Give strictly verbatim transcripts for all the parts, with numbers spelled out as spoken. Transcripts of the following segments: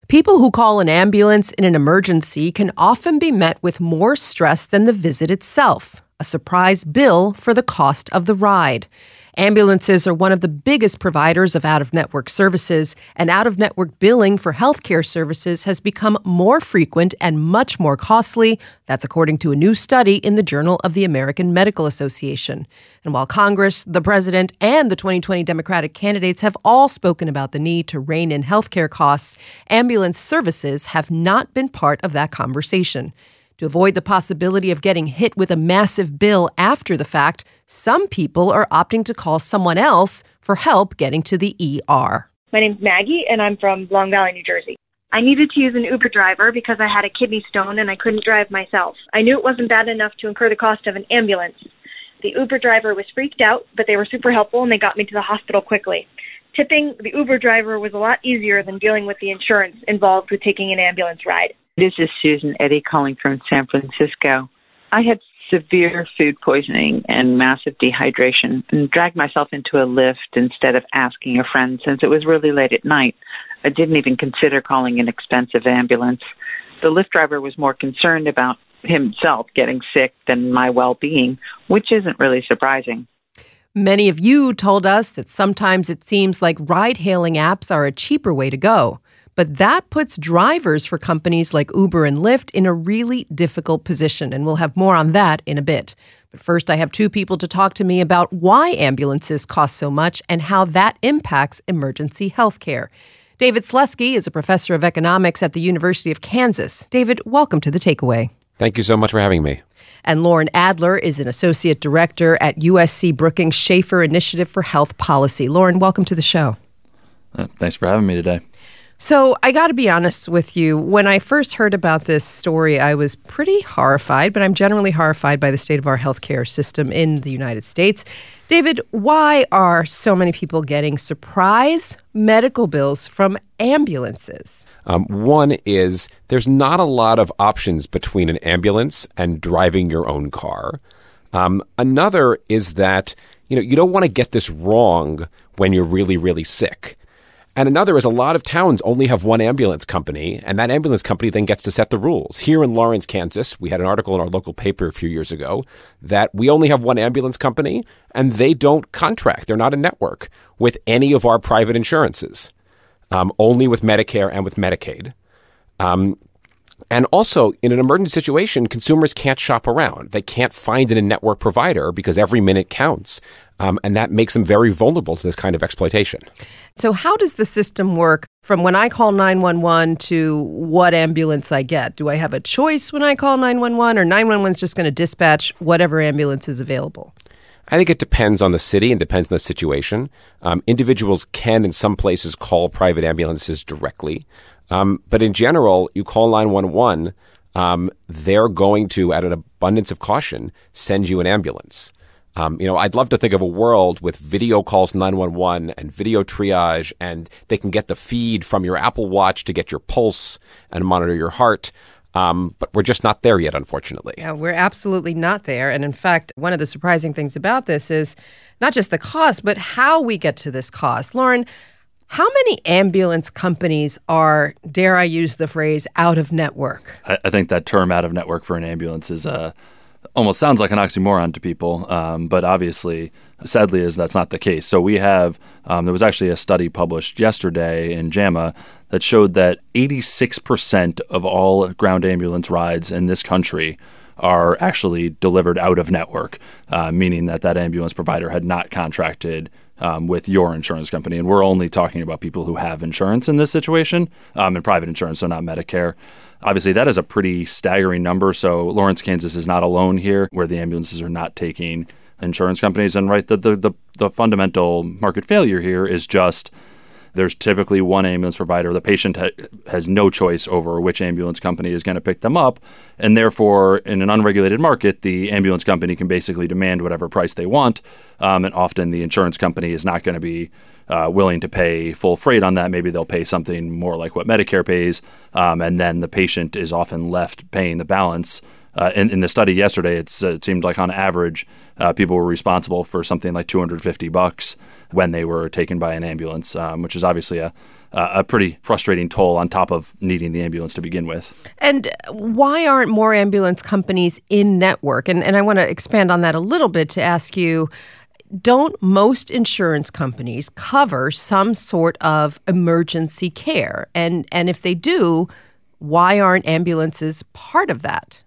People who call an ambulance in an emergency can often be met with more stress than the visit itself, a surprise bill for the cost of the ride. Ambulances are one of the biggest providers of out-of-network services, and out-of-network billing for healthcare services has become more frequent and much more costly. That's according to a new study in the Journal of the American Medical Association. And while Congress, the president, and the twenty twenty Democratic candidates have all spoken about the need to rein in healthcare costs, ambulance services have not been part of that conversation. To avoid the possibility of getting hit with a massive bill after the fact, some people are opting to call someone else for help getting to the E R. My name's Maggie, and I'm from Long Valley, New Jersey. I needed to use an Uber driver because I had a kidney stone and I couldn't drive myself. I knew it wasn't bad enough to incur the cost of an ambulance. The Uber driver was freaked out, but they were super helpful and they got me to the hospital quickly. Tipping the Uber driver was a lot easier than dealing with the insurance involved with taking an ambulance ride. This is Susan Eddy calling from San Francisco. I had severe food poisoning and massive dehydration and dragged myself into a lift instead of asking a friend since it was really late at night. I didn't even consider calling an expensive ambulance. The Lyft driver was more concerned about himself getting sick than my well-being, which isn't really surprising. Many of you told us that sometimes it seems like ride-hailing apps are a cheaper way to go. But that puts drivers for companies like Uber and Lyft in a really difficult position, and we'll have more on that in a bit. But first, I have two people to talk to me about why ambulances cost so much and how that impacts emergency health care. David Slesky is a professor of economics at the University of Kansas. David, welcome to The Takeaway. Thank you so much for having me. And Lauren Adler is an associate director at U S C Brookings Schaefer Initiative for Health Policy. Lauren, welcome to the show. Uh, thanks for having me today. So I got to be honest with you. When I first heard about this story, I was pretty horrified, but I'm generally horrified by the state of our healthcare system in the United States. David, why are so many people getting surprise medical bills from ambulances? Um, one is there's not a lot of options between an ambulance and driving your own car. Um, another is that, you know, you don't want to get this wrong when you're really, really sick. And another is a lot of towns only have one ambulance company, and that ambulance company then gets to set the rules. Here in Lawrence, Kansas, we had an article in our local paper a few years ago that we only have one ambulance company, and they don't contract. They're not a network with any of our private insurances, um, only with Medicare and with Medicaid. Um, and also, in an emergency situation, consumers can't shop around. They can't find an in-network provider because every minute counts. Um, and that makes them very vulnerable to this kind of exploitation. So how does the system work from when I call nine one one to what ambulance I get? Do I have a choice when I call nine one one, or nine one one is just going to dispatch whatever ambulance is available? I think it depends on the city and depends on the situation. Um, individuals can, in some places, call private ambulances directly. Um, but in general, you call nine one one, um, they're going to, at an abundance of caution, send you an ambulance. Um, you know, I'd love to think of a world with video calls to nine one one and video triage, and they can get the feed from your Apple Watch to get your pulse and monitor your heart. Um, but we're just not there yet, unfortunately. Yeah, we're absolutely not there. And in fact, one of the surprising things about this is not just the cost, but how we get to this cost. Lauren, how many ambulance companies are, dare I use the phrase, out of network? I, I think that term out of network for an ambulance is uh, almost sounds like an oxymoron to people, um, but obviously, sadly, is that's not the case. So we have, um, there was actually a study published yesterday in JAMA that showed that eighty-six percent of all ground ambulance rides in this country are actually delivered out of network, uh, meaning that that ambulance provider had not contracted um, with your insurance company. And we're only talking about people who have insurance in this situation, um, and private insurance, so not Medicare. Obviously, that is a pretty staggering number. So Lawrence, Kansas is not alone here, where the ambulances are not taking insurance companies. And right, the the the, the fundamental market failure here is just there's typically one ambulance provider. The patient ha- has no choice over which ambulance company is going to pick them up. And therefore, in an unregulated market, the ambulance company can basically demand whatever price they want. Um, and often the insurance company is not going to be uh, willing to pay full freight on that. Maybe they'll pay something more like what Medicare pays. Um, and then the patient is often left paying the balance. Uh, in, in the study yesterday, it's, uh, it seemed like on average, uh, people were responsible for something like two hundred fifty bucks when they were taken by an ambulance, um, which is obviously a, uh, a pretty frustrating toll on top of needing the ambulance to begin with. And why aren't more ambulance companies in network? And, and I want to expand on that a little bit to ask you, don't most insurance companies cover some sort of emergency care? And and if they do, why aren't ambulances part of that?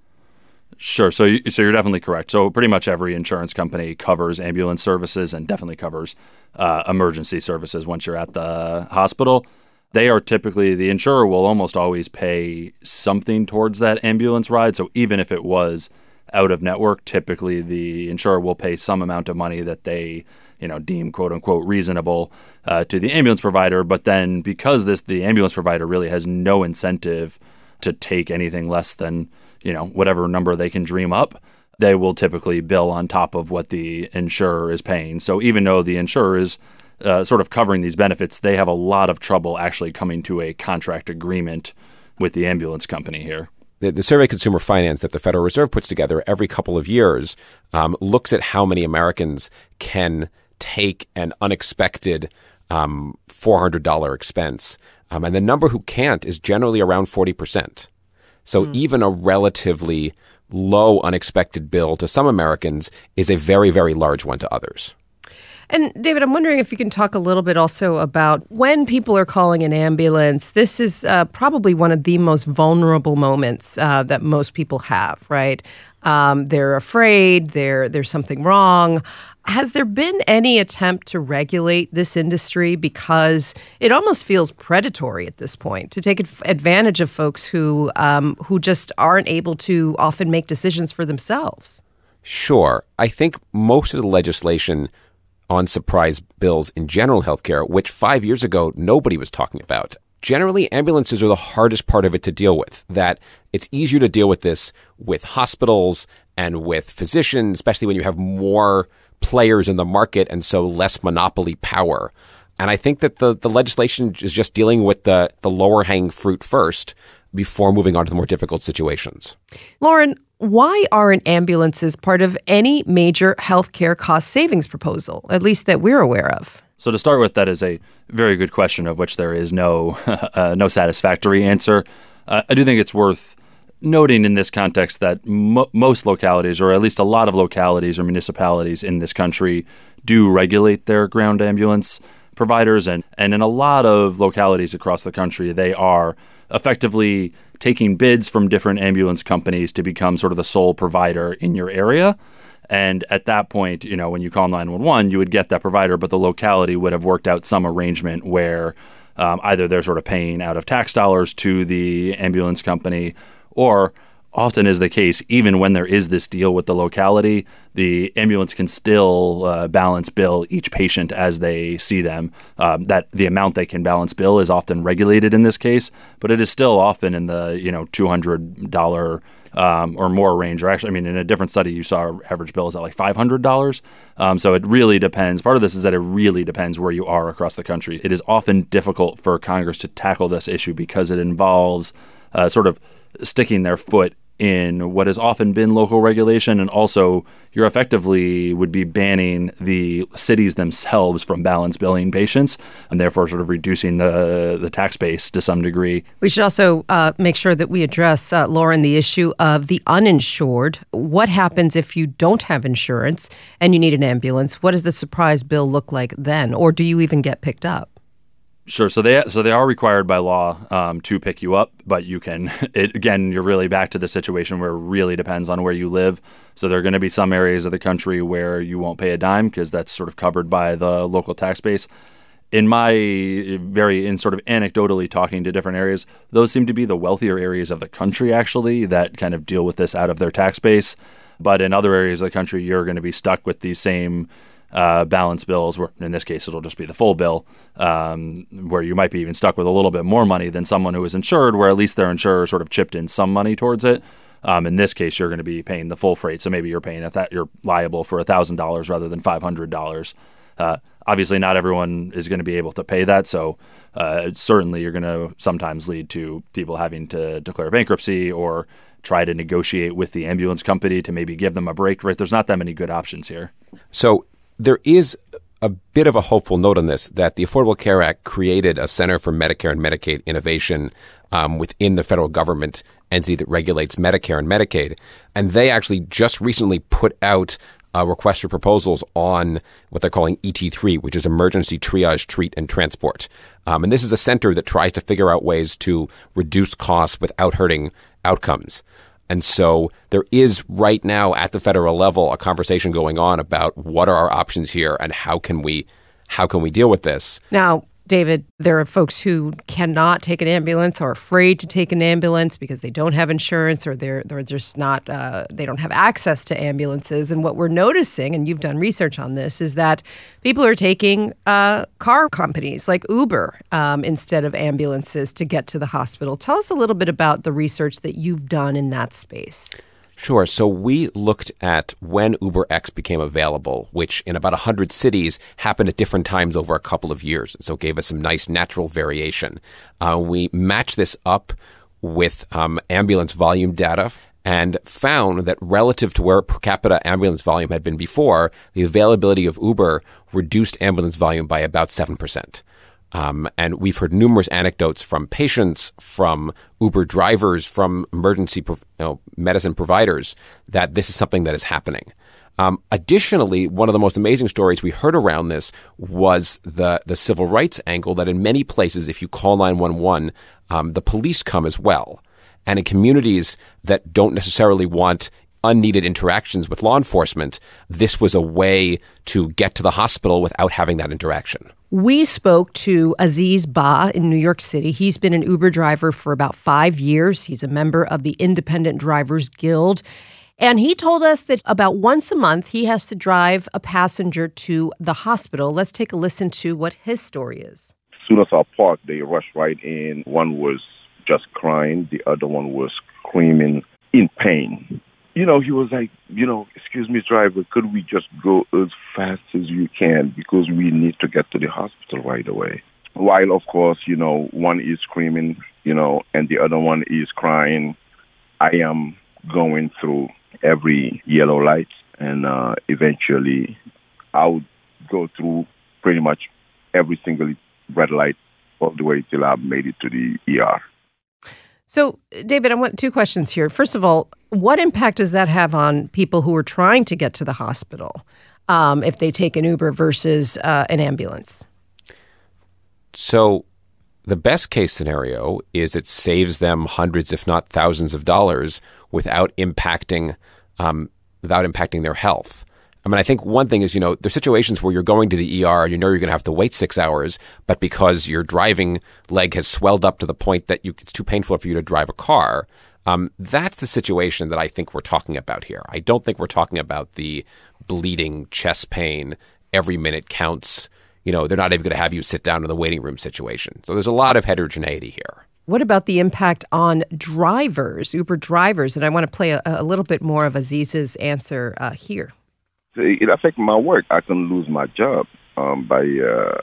Sure. So, you, so you're definitely correct. So pretty much every insurance company covers ambulance services and definitely covers uh, emergency services once you're at the hospital. They are typically, the insurer will almost always pay something towards that ambulance ride. So even if it was out of network, typically the insurer will pay some amount of money that they, you know, deem quote unquote reasonable uh, to the ambulance provider. But then because this, the ambulance provider really has no incentive to take anything less than, you know, whatever number they can dream up, they will typically bill on top of what the insurer is paying. So even though the insurer is uh, sort of covering these benefits, they have a lot of trouble actually coming to a contract agreement with the ambulance company here. The, the Survey Consumer Finance that the Federal Reserve puts together every couple of years um, looks at how many Americans can take an unexpected um, four hundred dollars expense. Um, and the number who can't is generally around forty percent. So mm. even a relatively low unexpected bill to some Americans is a very, very large one to others. And David, I'm wondering if you can talk a little bit also about when people are calling an ambulance. This is uh, probably one of the most vulnerable moments uh, that most people have, right? Um, they're afraid, they're, there's something wrong. Has there been any attempt to regulate this industry? Because it almost feels predatory at this point to take advantage of folks who um, who just aren't able to often make decisions for themselves. Sure. I think most of the legislation on surprise bills in general healthcare, which five years ago nobody was talking about. Generally, ambulances are the hardest part of it to deal with. That it's easier to deal with this with hospitals and with physicians, especially when you have more players in the market and so less monopoly power. And I think that the, the legislation is just dealing with the, the lower hanging fruit first before moving on to the more difficult situations. Lauren, why aren't ambulances part of any major healthcare cost savings proposal, at least that we're aware of? So to start with, that is a very good question of which there is no uh, no satisfactory answer. Uh, I do think it's worth noting in this context that mo- most localities, or at least a lot of localities or municipalities in this country, do regulate their ground ambulance providers. And, and in a lot of localities across the country, they are effectively taking bids from different ambulance companies to become sort of the sole provider in your area. And at that point, you know, when you call nine one one, you would get that provider, but the locality would have worked out some arrangement where um, either they're sort of paying out of tax dollars to the ambulance company, or often is the case, even when there is this deal with the locality, the ambulance can still uh, balance bill each patient as they see them. Um, that the amount they can balance bill is often regulated in this case, but it is still often in the, you know, two hundred dollars um, or more range. Or actually, I mean, in a different study, you saw our average bill is at like five hundred dollars. Um, so it really depends. Part of this is that it really depends where you are across the country. It is often difficult for Congress to tackle this issue because it involves uh, sort of sticking their foot in what has often been local regulation, and also you're effectively would be banning the cities themselves from balance billing patients, and therefore sort of reducing the the tax base to some degree. We should also uh, make sure that we address, uh, Lauren, the issue of the uninsured. What happens if you don't have insurance and you need an ambulance? What does the surprise bill look like then, or do you even get picked up? Sure. So they so they are required by law um, to pick you up, but you can, it, again, you're really back to the situation where it really depends on where you live. So there are going to be some areas of the country where you won't pay a dime because that's sort of covered by the local tax base. In my very, in sort of anecdotally talking to different areas, those seem to be the wealthier areas of the country, actually, that kind of deal with this out of their tax base. But in other areas of the country, you're going to be stuck with these same Uh, balance bills, where in this case it'll just be the full bill, um, where you might be even stuck with a little bit more money than someone who is insured, where at least their insurer sort of chipped in some money towards it. Um, in this case, you're going to be paying the full freight, so maybe you're paying a th- you're liable for one thousand dollars rather than five hundred dollars. Uh, obviously, not everyone is going to be able to pay that, so uh, certainly you're going to sometimes lead to people having to declare bankruptcy or try to negotiate with the ambulance company to maybe give them a break. Right? There's not that many good options here. So there is a bit of a hopeful note on this, that the Affordable Care Act created a Center for Medicare and Medicaid Innovation um, within the federal government entity that regulates Medicare and Medicaid. And they actually just recently put out a request for proposals on what they're calling E T three, which is Emergency Triage, Treat, and Transport. Um, and this is a center that tries to figure out ways to reduce costs without hurting outcomes. And so there is right now at the federal level a conversation going on about what are our options here and how can we how can we deal with this. Now, David, there are folks who cannot take an ambulance or are afraid to take an ambulance because they don't have insurance or they're they're just not uh, they don't have access to ambulances. And what we're noticing, and you've done research on this, is that people are taking uh, car companies like Uber um, instead of ambulances to get to the hospital. Tell us a little bit about the research that you've done in that space. Sure. So we looked at when UberX became available, which in about one hundred cities happened at different times over a couple of years. And so it gave us some nice natural variation. Uh, we matched this up with um, ambulance volume data and found that relative to where per capita ambulance volume had been before, the availability of Uber reduced ambulance volume by about seven percent. Um, and we've heard numerous anecdotes from patients, from Uber drivers, from emergency you know, medicine providers that this is something that is happening. Um, additionally, one of the most amazing stories we heard around this was the, the civil rights angle that in many places, if you call nine one one, um, the police come as well. And in communities that don't necessarily want unneeded interactions with law enforcement, this was a way to get to the hospital without having that interaction. We spoke to Aziz Ba in New York City. He's been an Uber driver for about five years. He's a member of the Independent Drivers Guild. And he told us that about once a month, he has to drive a passenger to the hospital. Let's take a listen to what his story is. As soon as I parked, they rushed right in. One was just crying. The other one was screaming in pain. You know, he was like, you know, excuse me, driver, could we just go as fast as you can because we need to get to the hospital right away. While, of course, you know, one is screaming, you know, and the other one is crying, I am going through every yellow light, and uh, eventually I would go through pretty much every single red light all the way till I made it to the E R. So, David, I want two questions here. First of all, what impact does that have on people who are trying to get to the hospital um, if they take an Uber versus uh, an ambulance? So the best case scenario is it saves them hundreds, if not thousands of dollars without impacting um, without impacting their health. I mean, I think one thing is, you know, there's situations where you're going to the E R and you know you're going to have to wait six hours, but because your driving leg has swelled up to the point that you, it's too painful for you to drive a car, um, that's the situation that I think we're talking about here. I don't think we're talking about the bleeding chest pain, every minute counts. You know, they're not even going to have you sit down in the waiting room situation. So there's a lot of heterogeneity here. What about the impact on drivers, Uber drivers? And I want to play a, a little bit more of Aziz's answer uh, here. It affects my work. I can lose my job um, by uh,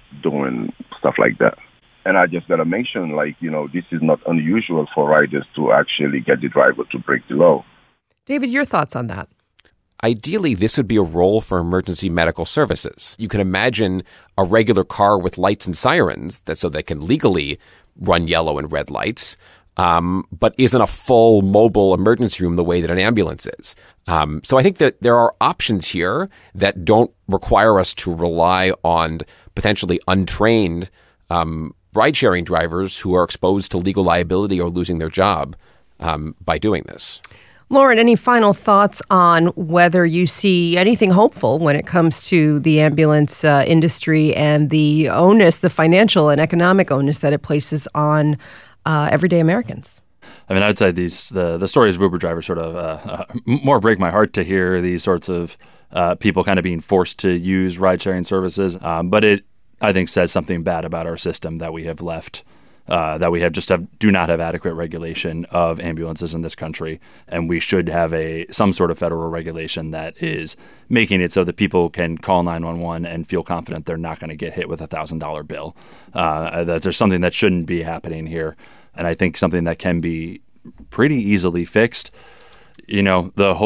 doing stuff like that. And I just got to mention, like, you know, this is not unusual for riders to actually get the driver to break the law. David, your thoughts on that? Ideally, this would be a role for emergency medical services. You can imagine a regular car with lights and sirens that so they can legally run yellow and red lights, um, but isn't a full mobile emergency room the way that an ambulance is. Um, so I think that there are options here that don't require us to rely on potentially untrained um, ride-sharing drivers who are exposed to legal liability or losing their job um, by doing this. Lauren, any final thoughts on whether you see anything hopeful when it comes to the ambulance uh, industry and the onus, the financial and economic onus that it places on uh, everyday Americans? I mean, I'd say these the, the stories of Uber drivers sort of uh, uh, more break my heart to hear these sorts of uh, people kind of being forced to use ride-sharing services. Um, but it, I think, says something bad about our system that we have left, uh, that we have just have, do not have adequate regulation of ambulances in this country. And we should have a some sort of federal regulation that is making it so that people can call nine one one and feel confident they're not going to get hit with a one thousand dollars bill. Uh, that there's something that shouldn't be happening here. And I think something that can be pretty easily fixed. You know, the hope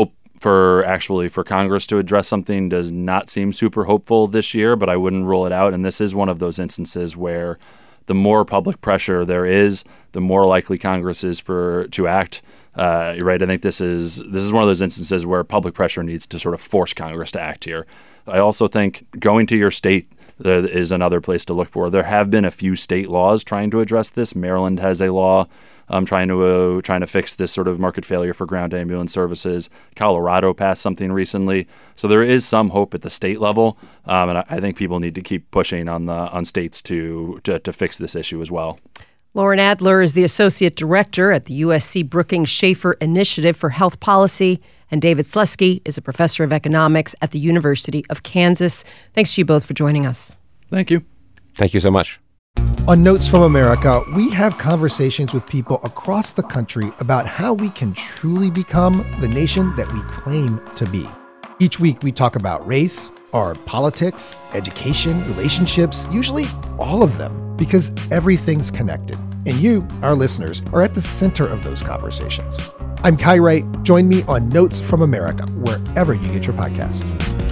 for actually for Congress to address something does not seem super hopeful this year, but I wouldn't rule it out. And this is one of those instances where the more public pressure there is, the more likely Congress is for to act. Uh, right. I think this is this is one of those instances where public pressure needs to sort of force Congress to act here. I also think going to your state uh, is another place to look for. There have been a few state laws trying to address this. Maryland has a law um, trying to uh, trying to fix this sort of market failure for ground ambulance services. Colorado passed something recently, so there is some hope at the state level, um, and I, I think people need to keep pushing on the on states to, to to fix this issue as well. Lauren Adler is the Associate Director at the U S C Brookings Schaefer Initiative for Health Policy, and David Slesky is a Professor of Economics at the University of Kansas. Thanks to you both for joining us. Thank you. Thank you so much. On Notes from America, we have conversations with people across the country about how we can truly become the nation that we claim to be. Each week, we talk about race, our politics, education, relationships, usually all of them, because everything's connected. And you, our listeners, are at the center of those conversations. I'm Kai Wright. Join me on Notes from America, wherever you get your podcasts.